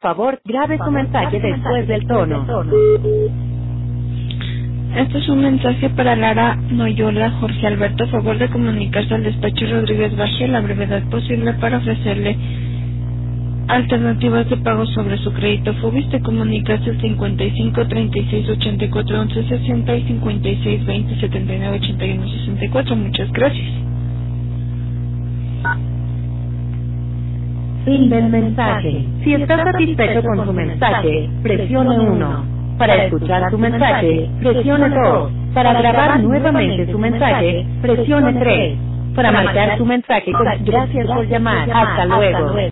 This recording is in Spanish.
Favor, grabe su mensaje después del tono. Este es un mensaje para Lara Noyola. Jorge Alberto, favor de comunicarse al despacho Rodríguez Baje a la brevedad posible para ofrecerle alternativas de pago sobre su crédito. Fobis de comunicarse al 55 36 84 11 60 y 56 20 79 81 64. Muchas gracias. Fin del mensaje. Si está satisfecho con su mensaje, presione 1. Para escuchar su mensaje, presione 2. Para grabar nuevamente su mensaje, presione 3. Para marcar su mensaje, gracias por llamar. Hasta luego.